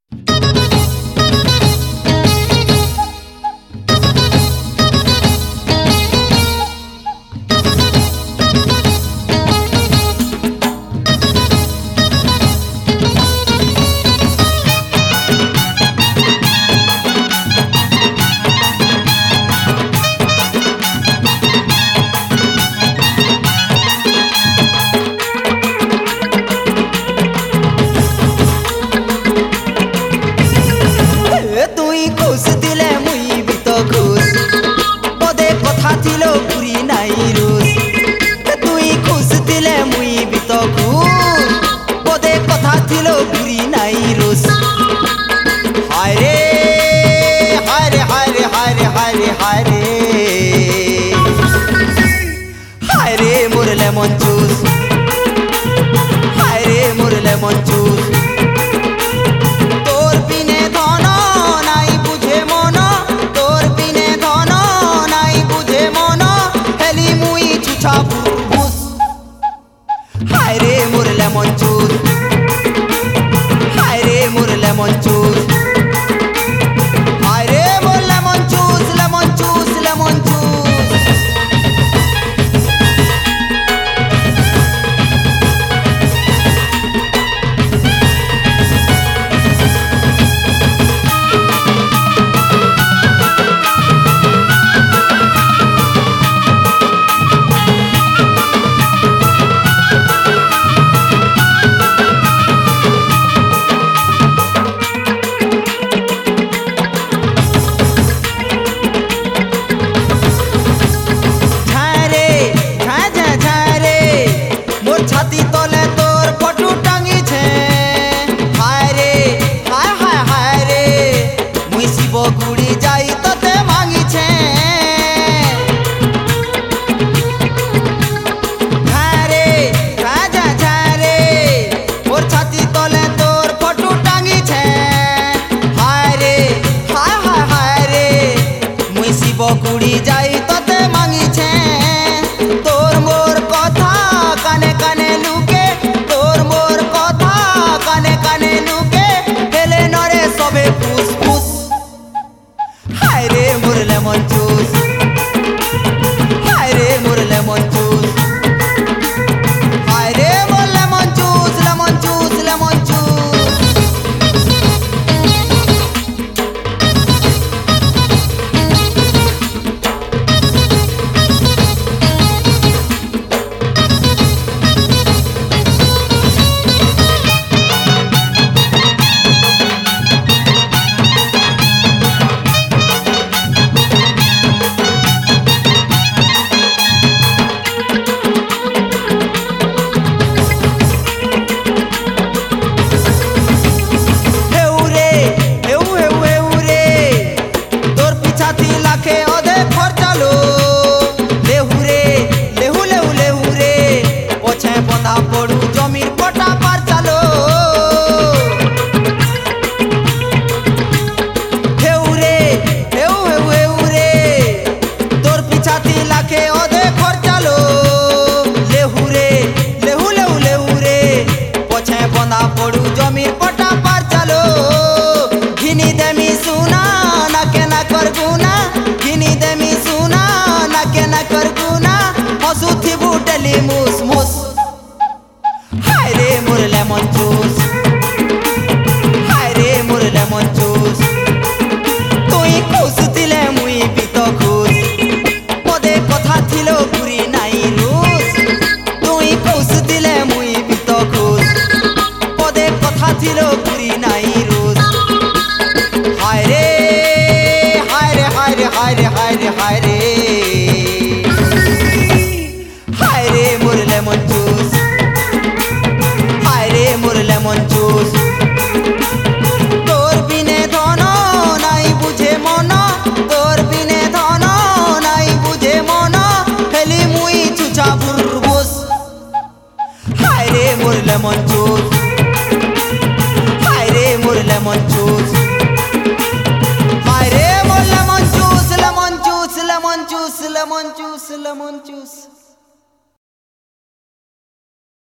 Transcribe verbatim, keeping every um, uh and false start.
lemon juice, হায়রে মোর lemon juice. তোর বিনে ধন নাই বুঝে মন, তোর বিনে ধন নাই বুঝে মন, হেলি মুই চুছা বুস। হায়রে মোর লেমন জুস, হায়রে মোর লেমন জুস, হায়রে মোর lemon juice, lemon juice, lemon juice. গুড়ি যাই তোতে মাগিছে, ঝারে রাজা ঝারে ওর ছাতি তলে তোর ফটো টাঙিছে। হায় রে হায় হায় হায় রে মুই শিব গুড়ি যাই তোতে মাগিছে। তোর মোর কথা কানে কানে লুকে, তোর মোর কথা কানে কানে লুকে, হেলে নরে সবে ফুস ফুস। হায়রে মোর লেমন জুস, হায়রে মোর লেমন জুস, হায়রে মোর lemon juice, lemon juice, lemon juice. পড়ু জমির পটা পার চালো, হেউ রে হেউ হেউ হেউ রে তোর পিছাতি লাখে ওদে খরচালো। লেহু রে লেহু লেহু লেহু রে পছে বন্ধা পড়ু জমির পটা পার চালো। ঘিনি দেমি সুনা না কেনা করবু না, ঘিনি দেমি সুনা না কেনা করবু না, হসুথি বুটেলি মুস মুস। হায়রে মোর লেমন জুস, হায়রে মোর লেমন জুস। তুই খুশ দিলে মুই বিত খুশ, পদে কথা ছিল ঘুরি নাই রুস। তুই খুশ দিলে মুই বিত খুশ, পদে কথা ছিল ঘুরি নাই রুস। হায়রে হায়রে হায়রে হায়রে হায়রে হায়রে, হায়রে মোর লেমন জুস, হায়রে মোর লেমন জুস। তোর বিনে ধন নাই বুঝে মন, তোর বিনে ধন নাই বুঝে মন, হেলি মুই চুচা বুরবুস। হায়রে মোর লেমন জুস, হায়রে মোর লেমন জুস, হায়রে মোর lemon juice, lemon juice, lemon juice, lemon juice, lemon juice.